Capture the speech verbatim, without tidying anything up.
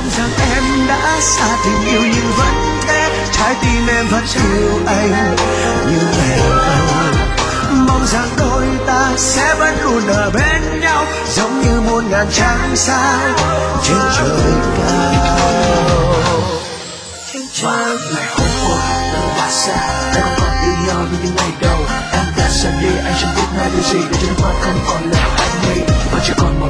mong rằng em đã xa tình yêu nhưng vẫn thế, trái tim em vẫn yêu anh như ngày đầu. Mong rằng đôi ta sẽ vẫn luôn ở bên nhau, giống như muôn ngàn trăng sao trên trời cao. Và ngày hôm qua ta đã xa, ta không còn yêu nhau như những ngày đầu. Em đã xa đi, anh chẳng biết nói điều gì để cho nước mắt không còn là anh đi, và chỉ còn